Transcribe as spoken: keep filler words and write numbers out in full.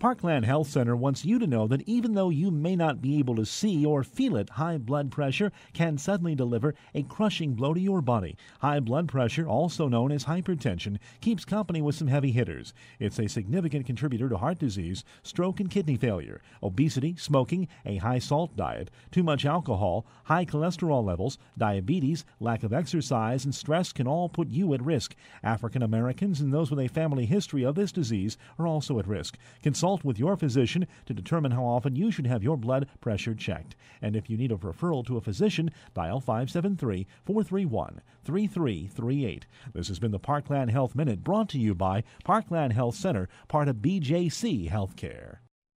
Parkland Health Center wants you to know that even though you may not be able to see or feel it, high blood pressure can suddenly deliver a crushing blow to your body. High blood pressure, also known as hypertension, keeps company with some heavy hitters. It's a significant contributor to heart disease, stroke, and kidney failure. Obesity, smoking, a high-salt diet, too much alcohol, high cholesterol levels, diabetes, lack of exercise, and stress can all put you at risk. African Americans and those with a family history of this disease are also at risk. Consult with your physician to determine how often you should have your blood pressure checked. And if you need a referral to a physician, dial five seven three, four three one, three three three eight. This has been the Parkland Health Minute, brought to you by Parkland Health Center, part of B J C Healthcare.